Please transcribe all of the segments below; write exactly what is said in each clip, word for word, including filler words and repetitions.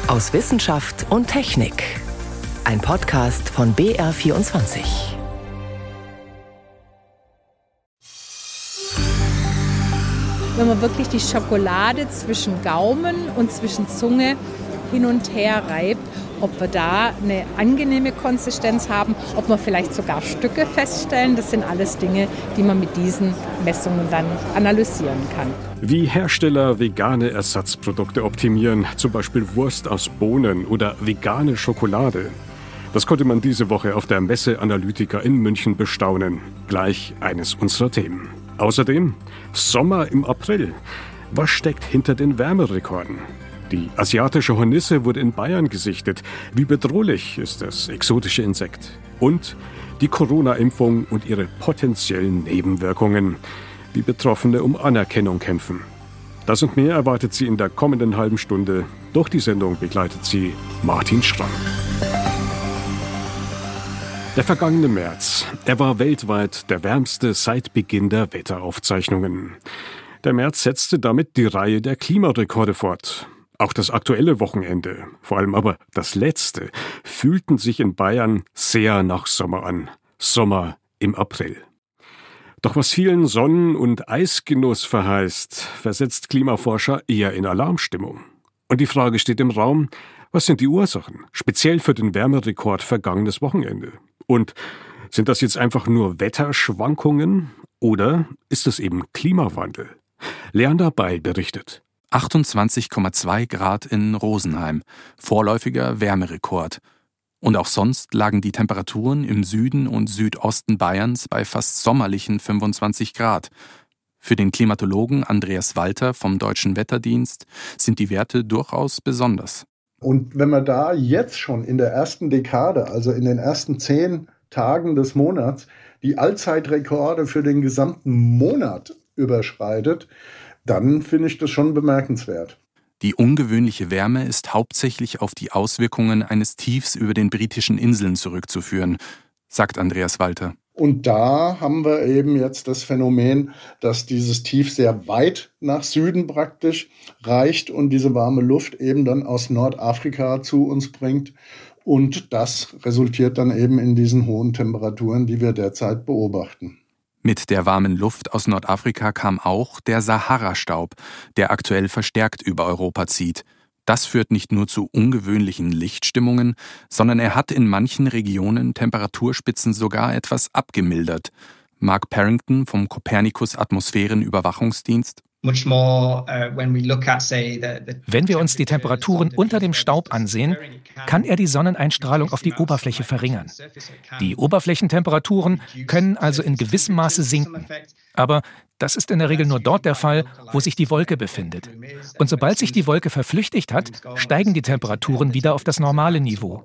aus Wissenschaft und Technik. Ein Podcast von B R vierundzwanzig. Wenn man wirklich die Schokolade zwischen Gaumen und zwischen Zunge hin und her reibt, ob wir da eine angenehme Konsistenz haben, ob wir vielleicht sogar Stücke feststellen. Das sind alles Dinge, die man mit diesen Messungen dann analysieren kann. Wie Hersteller vegane Ersatzprodukte optimieren, zum Beispiel Wurst aus Bohnen oder vegane Schokolade. Das konnte man diese Woche auf der Messe Analytica in München bestaunen. Gleich eines unserer Themen. Außerdem Sommer im April. Was steckt hinter den Wärmerekorden? Die asiatische Hornisse wurde in Bayern gesichtet. Wie bedrohlich ist das exotische Insekt? Und die Corona-Impfung und ihre potenziellen Nebenwirkungen. Wie Betroffene um Anerkennung kämpfen. Das und mehr erwartet Sie in der kommenden halben Stunde. Durch die Sendung begleitet Sie Martin Schramm. Der vergangene März, er war weltweit der wärmste seit Beginn der Wetteraufzeichnungen. Der März setzte damit die Reihe der Klimarekorde fort. Auch das aktuelle Wochenende, vor allem aber das letzte, fühlten sich in Bayern sehr nach Sommer an. Sommer im April. Doch was vielen Sonnen- und Eisgenuss verheißt, versetzt Klimaforscher eher in Alarmstimmung. Und die Frage steht im Raum, was sind die Ursachen, speziell für den Wärmerekord vergangenes Wochenende? Und sind das jetzt einfach nur Wetterschwankungen oder ist es eben Klimawandel? Leander Beil berichtet. achtundzwanzig Komma zwei Grad in Rosenheim, vorläufiger Wärmerekord. Und auch sonst lagen die Temperaturen im Süden und Südosten Bayerns bei fast sommerlichen fünfundzwanzig Grad. Für den Klimatologen Andreas Walter vom Deutschen Wetterdienst sind die Werte durchaus besonders. Und wenn man da jetzt schon in der ersten Dekade, also in den ersten zehn Tagen des Monats, die Allzeitrekorde für den gesamten Monat überschreitet, dann finde ich das schon bemerkenswert. Die ungewöhnliche Wärme ist hauptsächlich auf die Auswirkungen eines Tiefs über den britischen Inseln zurückzuführen, sagt Andreas Walter. Und da haben wir eben jetzt das Phänomen, dass dieses Tief sehr weit nach Süden praktisch reicht und diese warme Luft eben dann aus Nordafrika zu uns bringt. Und das resultiert dann eben in diesen hohen Temperaturen, die wir derzeit beobachten. Mit der warmen Luft aus Nordafrika kam auch der Sahara-Staub, der aktuell verstärkt über Europa zieht. Das führt nicht nur zu ungewöhnlichen Lichtstimmungen, sondern er hat in manchen Regionen Temperaturspitzen sogar etwas abgemildert. Mark Parrington vom Copernicus Atmosphärenüberwachungsdienst. Wenn wir uns die Temperaturen unter dem Staub ansehen, kann er die Sonneneinstrahlung auf die Oberfläche verringern. Die Oberflächentemperaturen können also in gewissem Maße sinken. Aber das ist in der Regel nur dort der Fall, wo sich die Wolke befindet. Und sobald sich die Wolke verflüchtigt hat, steigen die Temperaturen wieder auf das normale Niveau.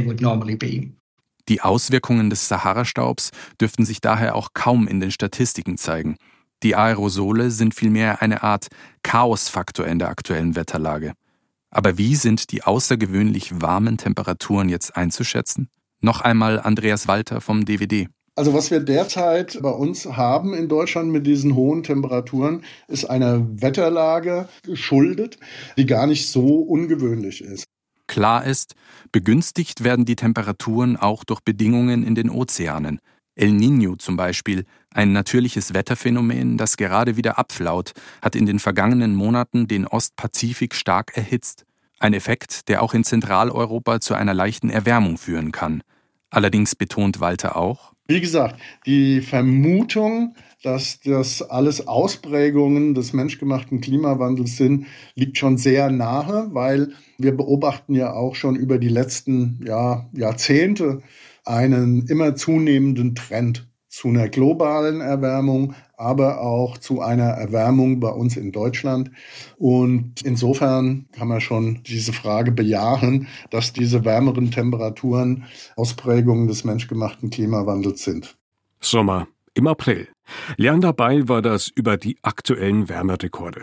Die Auswirkungen des Sahara-Staubs dürften sich daher auch kaum in den Statistiken zeigen. Die Aerosole sind vielmehr eine Art Chaosfaktor in der aktuellen Wetterlage. Aber wie sind die außergewöhnlich warmen Temperaturen jetzt einzuschätzen? Noch einmal Andreas Walter vom D W D. Also was wir derzeit bei uns haben in Deutschland mit diesen hohen Temperaturen, ist eine Wetterlage geschuldet, die gar nicht so ungewöhnlich ist. Klar ist, begünstigt werden die Temperaturen auch durch Bedingungen in den Ozeanen. El Niño zum Beispiel, ein natürliches Wetterphänomen, das gerade wieder abflaut, hat in den vergangenen Monaten den Ostpazifik stark erhitzt. Ein Effekt, der auch in Zentraleuropa zu einer leichten Erwärmung führen kann. Allerdings betont Walter auch: Wie gesagt, die Vermutung, dass das alles Ausprägungen des menschgemachten Klimawandels sind, liegt schon sehr nahe, weil wir beobachten ja auch schon über die letzten ja, Jahrzehnte einen immer zunehmenden Trend zu einer globalen Erwärmung, aber auch zu einer Erwärmung bei uns in Deutschland. Und insofern kann man schon diese Frage bejahen, dass diese wärmeren Temperaturen Ausprägungen des menschgemachten Klimawandels sind. Sommer im April. Leander Beil war das über die aktuellen Wärmerekorde.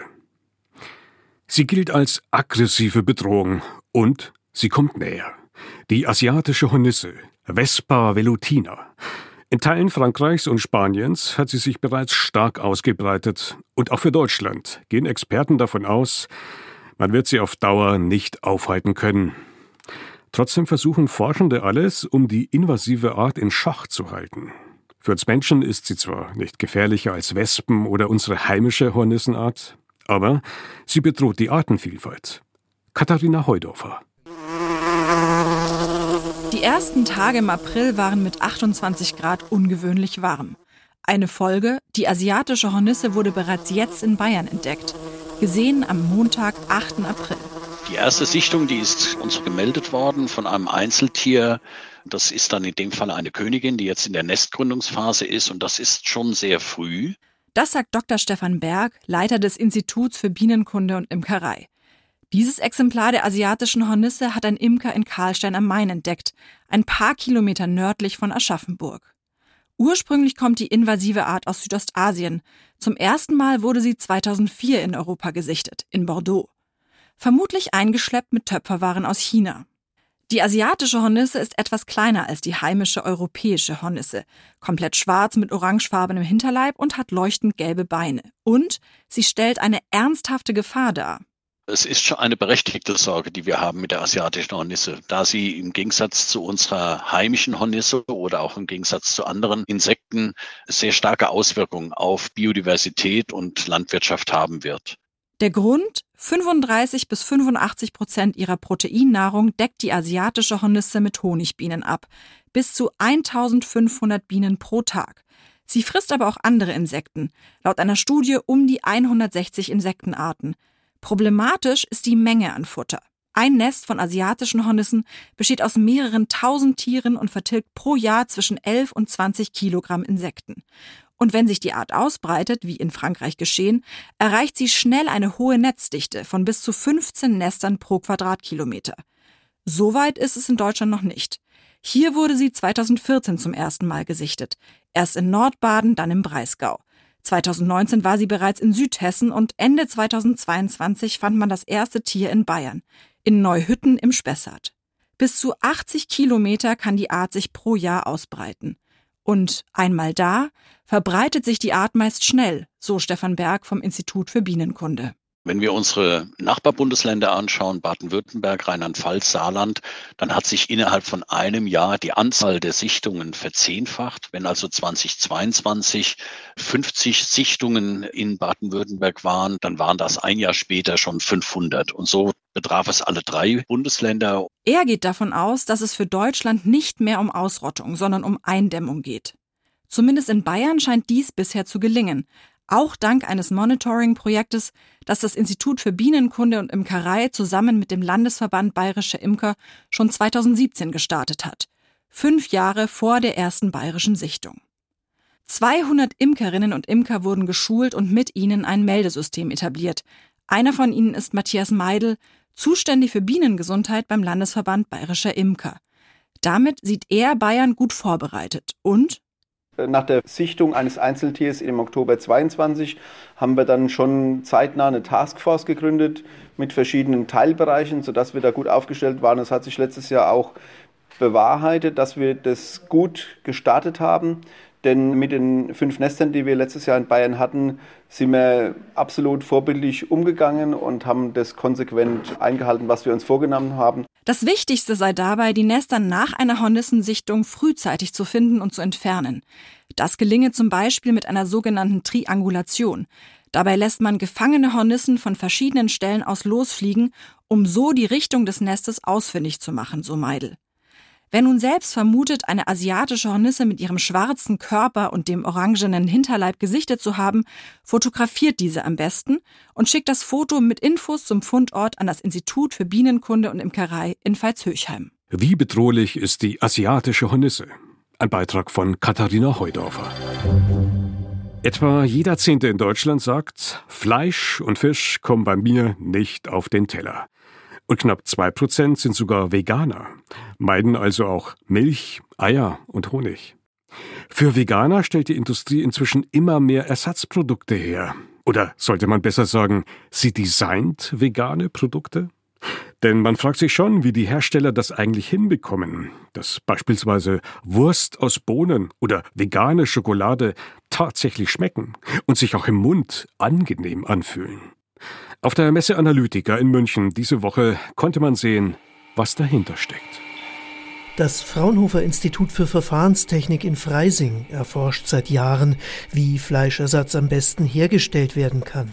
Sie gilt als aggressive Bedrohung und sie kommt näher. Die asiatische Hornisse, Vespa velutina. In Teilen Frankreichs und Spaniens hat sie sich bereits stark ausgebreitet. Und auch für Deutschland gehen Experten davon aus, Man wird sie auf Dauer nicht aufhalten können. Trotzdem versuchen Forschende alles, um die invasive Art in Schach zu halten. Für uns Menschen ist sie zwar nicht gefährlicher als Wespen oder unsere heimische Hornissenart, aber sie bedroht die Artenvielfalt. Katharina Heudorfer. Die ersten Tage im April waren mit achtundzwanzig Grad ungewöhnlich warm. Eine Folge: die asiatische Hornisse wurde bereits jetzt in Bayern entdeckt. Gesehen am Montag, achten April. Die erste Sichtung, die ist uns gemeldet worden von einem Einzeltier. Das ist dann in dem Fall eine Königin, die jetzt in der Nestgründungsphase ist, und das ist schon sehr früh. Das sagt Doktor Stefan Berg, Leiter des Instituts für Bienenkunde und Imkerei. Dieses Exemplar der asiatischen Hornisse hat ein Imker in Karlstein am Main entdeckt, ein paar Kilometer nördlich von Aschaffenburg. Ursprünglich kommt die invasive Art aus Südostasien. Zum ersten Mal wurde sie zweitausendvier in Europa gesichtet, in Bordeaux. Vermutlich eingeschleppt mit Töpferwaren aus China. Die asiatische Hornisse ist etwas kleiner als die heimische europäische Hornisse, komplett schwarz mit orangefarbenem Hinterleib und hat leuchtend gelbe Beine. Und sie stellt eine ernsthafte Gefahr dar. Es ist schon eine berechtigte Sorge, die wir haben mit der asiatischen Hornisse, da sie im Gegensatz zu unserer heimischen Hornisse oder auch im Gegensatz zu anderen Insekten sehr starke Auswirkungen auf Biodiversität und Landwirtschaft haben wird. Der Grund? fünfunddreißig bis fünfundachtzig Prozent ihrer Proteinnahrung deckt die asiatische Hornisse mit Honigbienen ab, bis zu eintausendfünfhundert Bienen pro Tag. Sie frisst aber auch andere Insekten, laut einer Studie um die hundertsechzig Insektenarten. Problematisch ist die Menge an Futter. Ein Nest von asiatischen Hornissen besteht aus mehreren tausend Tieren und vertilgt pro Jahr zwischen elf und zwanzig Kilogramm Insekten. Und wenn sich die Art ausbreitet, wie in Frankreich geschehen, erreicht sie schnell eine hohe Netzdichte von bis zu fünfzehn Nestern pro Quadratkilometer. Soweit ist es in Deutschland noch nicht. Hier wurde sie zweitausendvierzehn zum ersten Mal gesichtet. Erst in Nordbaden, dann im Breisgau. zweitausendneunzehn war sie bereits in Südhessen und Ende zweitausendzweiundzwanzig fand man das erste Tier in Bayern, in Neuhütten im Spessart. Bis zu achtzig Kilometer kann die Art sich pro Jahr ausbreiten. Und einmal da, verbreitet sich die Art meist schnell, so Stefan Berg vom Institut für Bienenkunde. Wenn wir unsere Nachbarbundesländer anschauen, Baden-Württemberg, Rheinland-Pfalz, Saarland, dann hat sich innerhalb von einem Jahr die Anzahl der Sichtungen verzehnfacht. Wenn also zweitausendzweiundzwanzig fünfzig Sichtungen in Baden-Württemberg waren, dann waren das ein Jahr später schon fünfhundert. Und so betraf es alle drei Bundesländer. Er geht davon aus, dass es für Deutschland nicht mehr um Ausrottung, sondern um Eindämmung geht. Zumindest in Bayern scheint dies bisher zu gelingen. Auch dank eines Monitoring-Projektes, das das Institut für Bienenkunde und Imkerei zusammen mit dem Landesverband Bayerischer Imker schon zweitausendsiebzehn gestartet hat. Fünf Jahre vor der ersten bayerischen Sichtung. zweihundert Imkerinnen und Imker wurden geschult und mit ihnen ein Meldesystem etabliert. Einer von ihnen ist Matthias Meidl, zuständig für Bienengesundheit beim Landesverband Bayerischer Imker. Damit sieht er Bayern gut vorbereitet und nach der Sichtung eines Einzeltiers im Oktober zweiundzwanzig haben wir dann schon zeitnah eine Taskforce gegründet mit verschiedenen Teilbereichen, sodass wir da gut aufgestellt waren. Es hat sich letztes Jahr auch bewahrheitet, dass wir das gut gestartet haben. Denn mit den fünf Nestern, die wir letztes Jahr in Bayern hatten, sind wir absolut vorbildlich umgegangen und haben das konsequent eingehalten, was wir uns vorgenommen haben. Das Wichtigste sei dabei, die Nester nach einer Hornissensichtung frühzeitig zu finden und zu entfernen. Das gelinge zum Beispiel mit einer sogenannten Triangulation. Dabei lässt man gefangene Hornissen von verschiedenen Stellen aus losfliegen, um so die Richtung des Nestes ausfindig zu machen, so Meidl. Wer nun selbst vermutet, eine asiatische Hornisse mit ihrem schwarzen Körper und dem orangenen Hinterleib gesichtet zu haben, fotografiert diese am besten und schickt das Foto mit Infos zum Fundort an das Institut für Bienenkunde und Imkerei in Veitshöchheim. Wie bedrohlich ist die asiatische Hornisse? Ein Beitrag von Katharina Heudorfer. Etwa jeder Zehnte in Deutschland sagt, Fleisch und Fisch kommen bei mir nicht auf den Teller. Und knapp zwei Prozent sind sogar Veganer, meiden also auch Milch, Eier und Honig. Für Veganer stellt die Industrie inzwischen immer mehr Ersatzprodukte her. Oder sollte man besser sagen, sie designt vegane Produkte? Denn man fragt sich schon, wie die Hersteller das eigentlich hinbekommen, dass beispielsweise Wurst aus Bohnen oder vegane Schokolade tatsächlich schmecken und sich auch im Mund angenehm anfühlen. Auf der Messe Analytica in München diese Woche konnte man sehen, was dahinter steckt. Das Fraunhofer Institut für Verfahrenstechnik in Freising erforscht seit Jahren, wie Fleischersatz am besten hergestellt werden kann.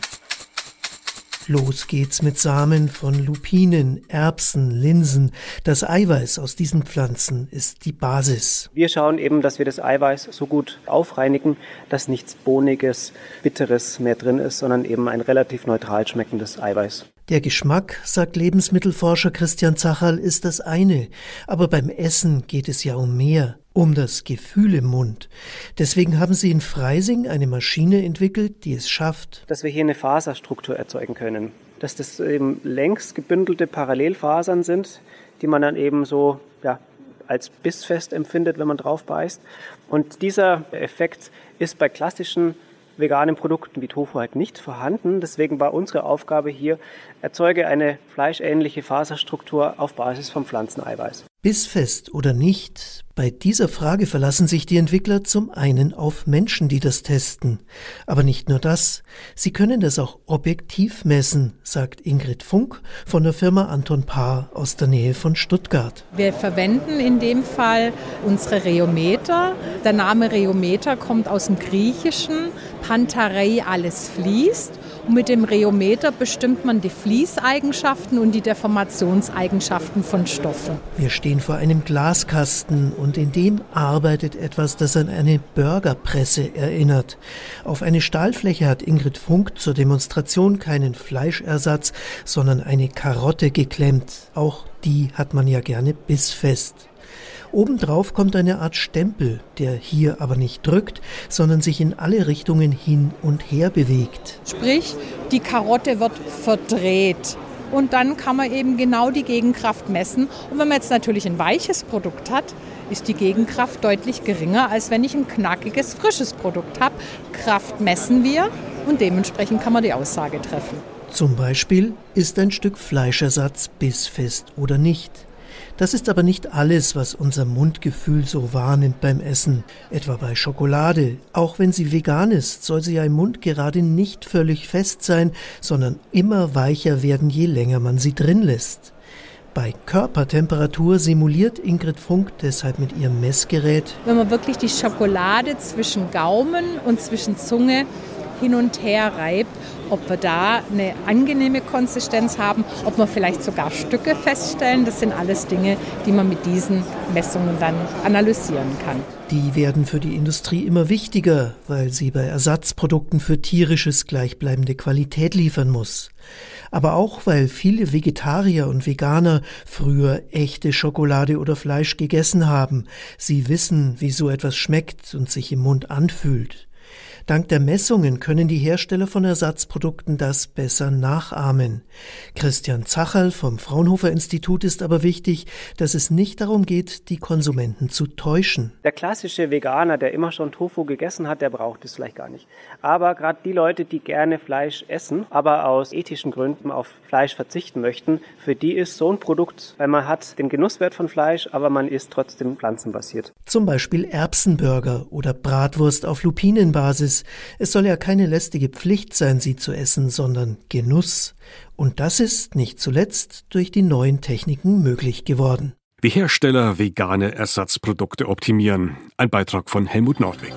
Los geht's mit Samen von Lupinen, Erbsen, Linsen. Das Eiweiß aus diesen Pflanzen ist die Basis. Wir schauen eben, dass wir das Eiweiß so gut aufreinigen, dass nichts Bohniges, Bitteres mehr drin ist, sondern eben ein relativ neutral schmeckendes Eiweiß. Der Geschmack, sagt Lebensmittelforscher Christian Zacherl, ist das eine. Aber beim Essen geht es ja um mehr, um das Gefühl im Mund. Deswegen haben sie in Freising eine Maschine entwickelt, die es schafft, dass wir hier eine Faserstruktur erzeugen können. Dass das eben längs gebündelte Parallelfasern sind, die man dann eben so ja, als bissfest empfindet, wenn man drauf beißt. Und dieser Effekt ist bei klassischen veganen Produkten wie Tofu halt nicht vorhanden. Deswegen war unsere Aufgabe hier, erzeuge eine fleischähnliche Faserstruktur auf Basis von Pflanzeneiweiß. Bissfest oder nicht? Bei dieser Frage verlassen sich die Entwickler zum einen auf Menschen, die das testen. Aber nicht nur das. Sie können das auch objektiv messen, sagt Ingrid Funk von der Firma Anton Paar aus der Nähe von Stuttgart. Wir verwenden in dem Fall unsere Rheometer. Der Name Rheometer kommt aus dem Griechischen. Pantarei, alles fließt. Und mit dem Rheometer bestimmt man die Fließeigenschaften und die Deformationseigenschaften von Stoffen. Wir stehen vor einem Glaskasten und in dem arbeitet etwas, das an eine Burgerpresse erinnert. Auf eine Stahlfläche hat Ingrid Funk zur Demonstration keinen Fleischersatz, sondern eine Karotte geklemmt. Auch die hat man ja gerne bissfest. Obendrauf kommt eine Art Stempel, der hier aber nicht drückt, sondern sich in alle Richtungen hin und her bewegt. Sprich, die Karotte wird verdreht. Und dann kann man eben genau die Gegenkraft messen. Und wenn man jetzt natürlich ein weiches Produkt hat, ist die Gegenkraft deutlich geringer, als wenn ich ein knackiges, frisches Produkt habe. Kraft messen wir und dementsprechend kann man die Aussage treffen. Zum Beispiel, ist ein Stück Fleischersatz bissfest oder nicht. Das ist aber nicht alles, was unser Mundgefühl so wahrnimmt beim Essen, etwa bei Schokolade. Auch wenn sie vegan ist, soll sie ja im Mund gerade nicht völlig fest sein, sondern immer weicher werden, je länger man sie drin lässt. Bei Körpertemperatur simuliert Ingrid Funk deshalb mit ihrem Messgerät, wenn man wirklich die Schokolade zwischen Gaumen und zwischen Zunge hin und her reibt, ob wir da eine angenehme Konsistenz haben, ob wir vielleicht sogar Stücke feststellen. Das sind alles Dinge, die man mit diesen Messungen dann analysieren kann. Die werden für die Industrie immer wichtiger, weil sie bei Ersatzprodukten für tierisches gleichbleibende Qualität liefern muss. Aber auch, weil viele Vegetarier und Veganer früher echte Schokolade oder Fleisch gegessen haben. Sie wissen, wie so etwas schmeckt und sich im Mund anfühlt. Dank der Messungen können die Hersteller von Ersatzprodukten das besser nachahmen. Christian Zacherl vom Fraunhofer Institut ist aber wichtig, dass es nicht darum geht, die Konsumenten zu täuschen. Der klassische Veganer, der immer schon Tofu gegessen hat, der braucht es vielleicht gar nicht. Aber gerade die Leute, die gerne Fleisch essen, aber aus ethischen Gründen auf Fleisch verzichten möchten, für die ist so ein Produkt, weil man hat den Genusswert von Fleisch, aber man isst trotzdem pflanzenbasiert. Zum Beispiel Erbsenburger oder Bratwurst auf Lupinenbasis. Es soll ja keine lästige Pflicht sein, sie zu essen, sondern Genuss. Und das ist nicht zuletzt durch die neuen Techniken möglich geworden. Wie Hersteller vegane Ersatzprodukte optimieren. Ein Beitrag von Helmut Nordwig.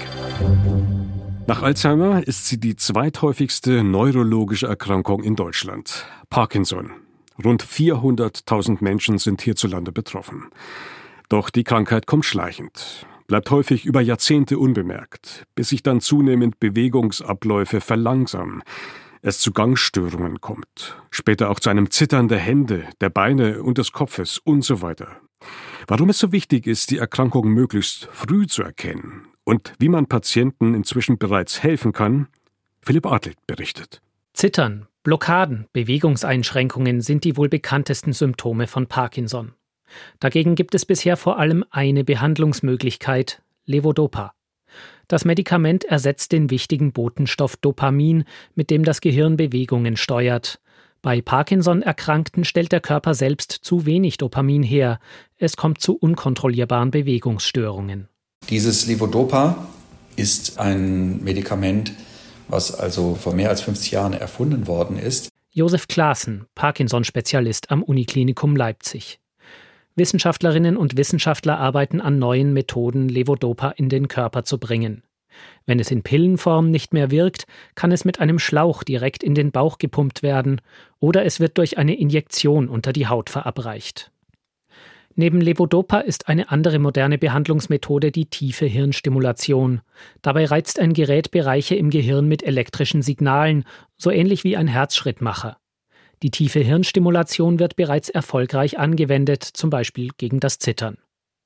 Nach Alzheimer ist sie die zweithäufigste neurologische Erkrankung in Deutschland. Parkinson. Rund vierhunderttausend Menschen sind hierzulande betroffen. Doch die Krankheit kommt schleichend, bleibt häufig über Jahrzehnte unbemerkt, bis sich dann zunehmend Bewegungsabläufe verlangsamen, es zu Gangstörungen kommt, später auch zu einem Zittern der Hände, der Beine und des Kopfes und so weiter. Warum es so wichtig ist, die Erkrankung möglichst früh zu erkennen und wie man Patienten inzwischen bereits helfen kann, Philipp Adelt berichtet. Zittern, Blockaden, Bewegungseinschränkungen sind die wohl bekanntesten Symptome von Parkinson. Dagegen gibt es bisher vor allem eine Behandlungsmöglichkeit, Levodopa. Das Medikament ersetzt den wichtigen Botenstoff Dopamin, mit dem das Gehirn Bewegungen steuert. Bei Parkinson-Erkrankten stellt der Körper selbst zu wenig Dopamin her. Es kommt zu unkontrollierbaren Bewegungsstörungen. Dieses Levodopa ist ein Medikament, was also vor mehr als fünfzig Jahren erfunden worden ist. Josef Claassen, Parkinson-Spezialist am Uniklinikum Leipzig. Wissenschaftlerinnen und Wissenschaftler arbeiten an neuen Methoden, Levodopa in den Körper zu bringen. Wenn es in Pillenform nicht mehr wirkt, kann es mit einem Schlauch direkt in den Bauch gepumpt werden oder es wird durch eine Injektion unter die Haut verabreicht. Neben Levodopa ist eine andere moderne Behandlungsmethode die tiefe Hirnstimulation. Dabei reizt ein Gerät Bereiche im Gehirn mit elektrischen Signalen, so ähnlich wie ein Herzschrittmacher. Die tiefe Hirnstimulation wird bereits erfolgreich angewendet, zum Beispiel gegen das Zittern.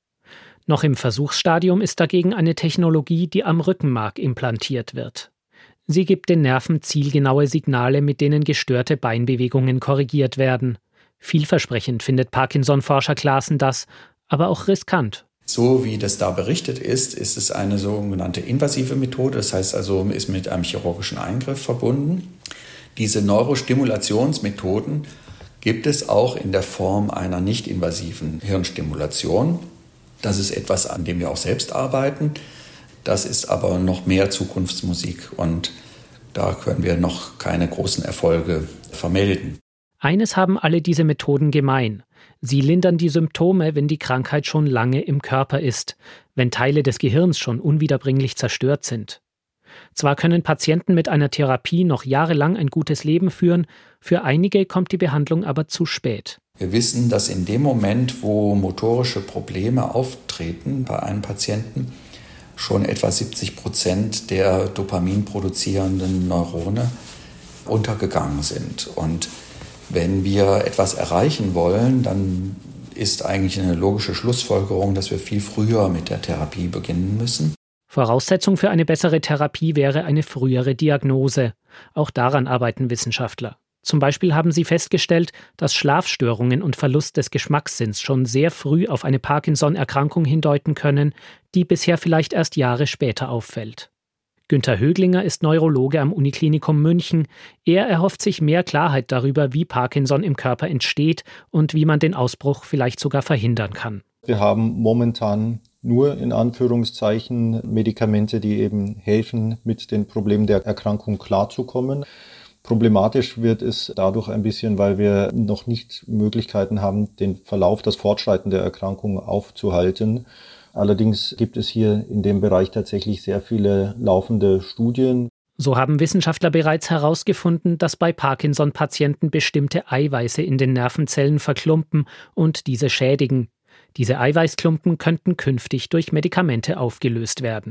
Noch im Versuchsstadium ist dagegen eine Technologie, die am Rückenmark implantiert wird. Sie gibt den Nerven zielgenaue Signale, mit denen gestörte Beinbewegungen korrigiert werden. Vielversprechend findet Parkinson-Forscher Claassen das, aber auch riskant. So wie das da berichtet ist, ist es eine sogenannte invasive Methode, das heißt also, ist mit einem chirurgischen Eingriff verbunden. Diese Neurostimulationsmethoden gibt es auch in der Form einer nicht-invasiven Hirnstimulation. Das ist etwas, an dem wir auch selbst arbeiten. Das ist aber noch mehr Zukunftsmusik und da können wir noch keine großen Erfolge vermelden. Eines haben alle diese Methoden gemein. Sie lindern die Symptome, wenn die Krankheit schon lange im Körper ist, wenn Teile des Gehirns schon unwiederbringlich zerstört sind. Zwar können Patienten mit einer Therapie noch jahrelang ein gutes Leben führen, für einige kommt die Behandlung aber zu spät. Wir wissen, dass in dem Moment, wo motorische Probleme auftreten bei einem Patienten, schon etwa siebzig Prozent der Dopamin produzierenden Neurone untergegangen sind. Und wenn wir etwas erreichen wollen, dann ist eigentlich eine logische Schlussfolgerung, dass wir viel früher mit der Therapie beginnen müssen. Voraussetzung für eine bessere Therapie wäre eine frühere Diagnose. Auch daran arbeiten Wissenschaftler. Zum Beispiel haben sie festgestellt, dass Schlafstörungen und Verlust des Geschmackssinns schon sehr früh auf eine Parkinson-Erkrankung hindeuten können, die bisher vielleicht erst Jahre später auffällt. Günther Höglinger ist Neurologe am Uniklinikum München. Er erhofft sich mehr Klarheit darüber, wie Parkinson im Körper entsteht und wie man den Ausbruch vielleicht sogar verhindern kann. Wir haben momentan nur in Anführungszeichen Medikamente, die eben helfen, mit den Problemen der Erkrankung klarzukommen. Problematisch wird es dadurch ein bisschen, weil wir noch nicht Möglichkeiten haben, den Verlauf, das Fortschreiten der Erkrankung aufzuhalten. Allerdings gibt es hier in dem Bereich tatsächlich sehr viele laufende Studien. So haben Wissenschaftler bereits herausgefunden, dass bei Parkinson-Patienten bestimmte Eiweiße in den Nervenzellen verklumpen und diese schädigen. Diese Eiweißklumpen könnten künftig durch Medikamente aufgelöst werden.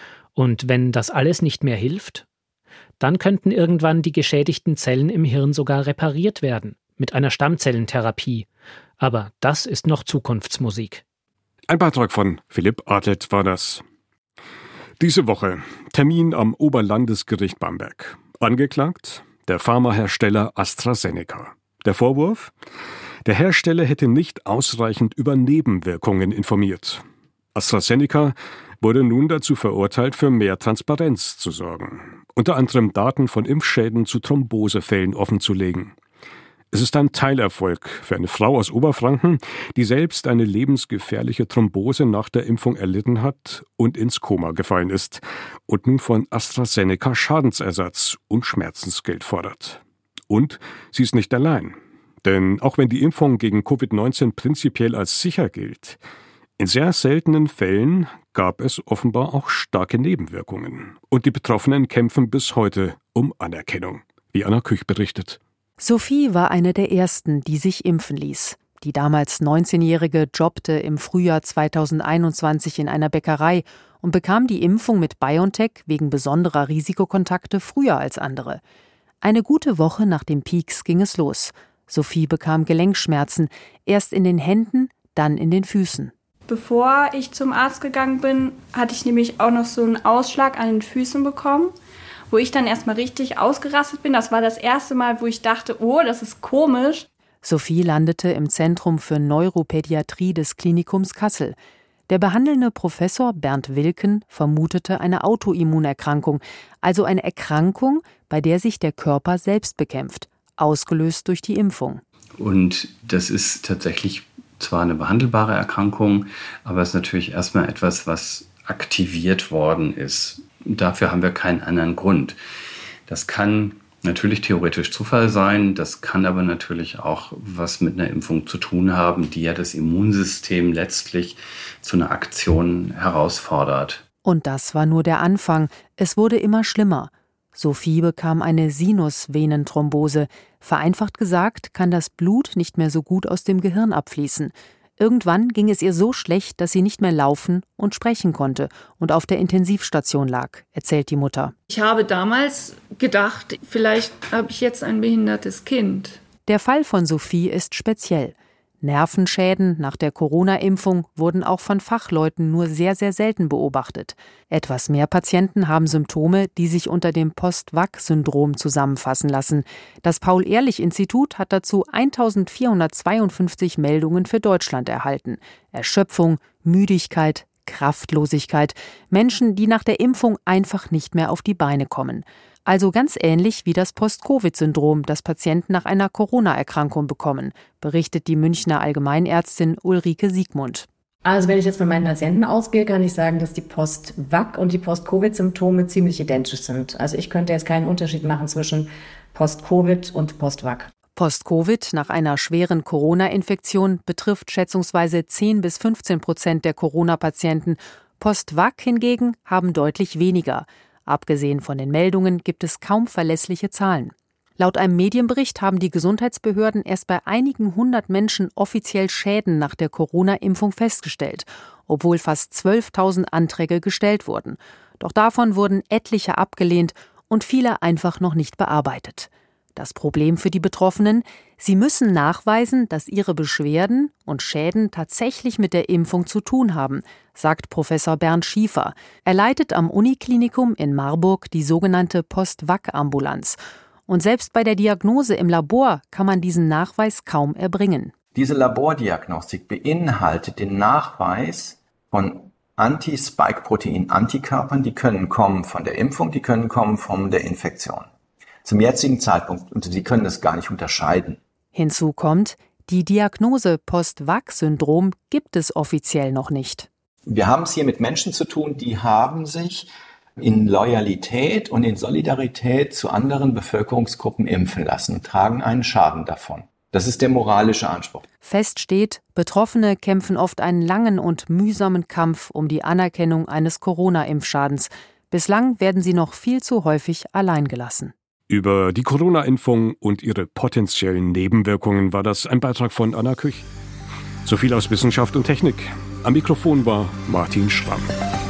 Und wenn das alles nicht mehr hilft, dann könnten irgendwann die geschädigten Zellen im Hirn sogar repariert werden, mit einer Stammzellentherapie. Aber das ist noch Zukunftsmusik. Ein Beitrag von Philipp Adelt war das. Diese Woche Termin am Oberlandesgericht Bamberg. Angeklagt der Pharmahersteller AstraZeneca. Der Vorwurf? Der Hersteller hätte nicht ausreichend über Nebenwirkungen informiert. AstraZeneca wurde nun dazu verurteilt, für mehr Transparenz zu sorgen. Unter anderem Daten von Impfschäden zu Thrombosefällen offenzulegen. Es ist ein Teilerfolg für eine Frau aus Oberfranken, die selbst eine lebensgefährliche Thrombose nach der Impfung erlitten hat und ins Koma gefallen ist und nun von AstraZeneca Schadensersatz und Schmerzensgeld fordert. Und sie ist nicht allein. Denn auch wenn die Impfung gegen Covid neunzehn prinzipiell als sicher gilt, in sehr seltenen Fällen gab es offenbar auch starke Nebenwirkungen. Und die Betroffenen kämpfen bis heute um Anerkennung, wie Anna Küch berichtet. Sophie war eine der ersten, die sich impfen ließ. Die damals neunzehnjährige jobbte im Frühjahr zweitausendeinundzwanzig in einer Bäckerei und bekam die Impfung mit BioNTech wegen besonderer Risikokontakte früher als andere. Eine gute Woche nach dem Peaks ging es los. Sophie bekam Gelenkschmerzen, erst in den Händen, dann in den Füßen. Bevor ich zum Arzt gegangen bin, hatte ich nämlich auch noch so einen Ausschlag an den Füßen bekommen, wo ich dann erstmal richtig ausgerastet bin. Das war das erste Mal, wo ich dachte, oh, das ist komisch. Sophie landete im Zentrum für Neuropädiatrie des Klinikums Kassel. Der behandelnde Professor Bernd Wilken vermutete eine Autoimmunerkrankung, also eine Erkrankung, bei der sich der Körper selbst bekämpft, ausgelöst durch die Impfung. Und das ist tatsächlich zwar eine behandelbare Erkrankung, aber es ist natürlich erstmal etwas, was aktiviert worden ist. Dafür haben wir keinen anderen Grund. Das kann natürlich theoretisch Zufall sein. Das kann aber natürlich auch was mit einer Impfung zu tun haben, die ja das Immunsystem letztlich zu einer Aktion herausfordert. Und das war nur der Anfang. Es wurde immer schlimmer. Sophie bekam eine Sinusvenenthrombose. Vereinfacht gesagt, kann das Blut nicht mehr so gut aus dem Gehirn abfließen. Irgendwann ging es ihr so schlecht, dass sie nicht mehr laufen und sprechen konnte und auf der Intensivstation lag, erzählt die Mutter. Ich habe damals gedacht, vielleicht habe ich jetzt ein behindertes Kind. Der Fall von Sophie ist speziell. Nervenschäden nach der Corona-Impfung wurden auch von Fachleuten nur sehr, sehr selten beobachtet. Etwas mehr Patienten haben Symptome, die sich unter dem Post-Vac-Syndrom zusammenfassen lassen. Das Paul-Ehrlich-Institut hat dazu eintausendvierhundertzweiundfünfzig Meldungen für Deutschland erhalten. Erschöpfung, Müdigkeit, Kraftlosigkeit, Menschen, die nach der Impfung einfach nicht mehr auf die Beine kommen. Also ganz ähnlich wie das Post-Covid-Syndrom, das Patienten nach einer Corona-Erkrankung bekommen, berichtet die Münchner Allgemeinärztin Ulrike Siegmund. Also wenn ich jetzt von meinen Patienten ausgehe, kann ich sagen, dass die Post-Vac- und die Post-Covid-Symptome ziemlich identisch sind. Also ich könnte jetzt keinen Unterschied machen zwischen Post-Covid und Post-Vac. Post-Covid nach einer schweren Corona-Infektion betrifft schätzungsweise zehn bis fünfzehn Prozent der Corona-Patienten. Post-Vac hingegen haben deutlich weniger. Abgesehen von den Meldungen gibt es kaum verlässliche Zahlen. Laut einem Medienbericht haben die Gesundheitsbehörden erst bei einigen hundert Menschen offiziell Schäden nach der Corona-Impfung festgestellt, obwohl fast zwölftausend Anträge gestellt wurden. Doch davon wurden etliche abgelehnt und viele einfach noch nicht bearbeitet. Das Problem für die Betroffenen: Sie müssen nachweisen, dass ihre Beschwerden und Schäden tatsächlich mit der Impfung zu tun haben, sagt Professor Bernd Schiefer. Er leitet am Uniklinikum in Marburg die sogenannte Post-Vac-Ambulanz. Und selbst bei der Diagnose im Labor kann man diesen Nachweis kaum erbringen. Diese Labordiagnostik beinhaltet den Nachweis von Anti-Spike-Protein-Antikörpern, die können kommen von der Impfung, die können kommen von der Infektion. Zum jetzigen Zeitpunkt, und Sie können das gar nicht unterscheiden. Hinzu kommt, die Diagnose Post-Vac-Syndrom gibt es offiziell noch nicht. Wir haben es hier mit Menschen zu tun, die haben sich in Loyalität und in Solidarität zu anderen Bevölkerungsgruppen impfen lassen und tragen einen Schaden davon. Das ist der moralische Anspruch. Fest steht, Betroffene kämpfen oft einen langen und mühsamen Kampf um die Anerkennung eines Corona-Impfschadens. Bislang werden sie noch viel zu häufig allein gelassen. Über die Corona-Impfung und ihre potenziellen Nebenwirkungen war das ein Beitrag von Anna Küch. So viel aus Wissenschaft und Technik. Am Mikrofon war Martin Schramm.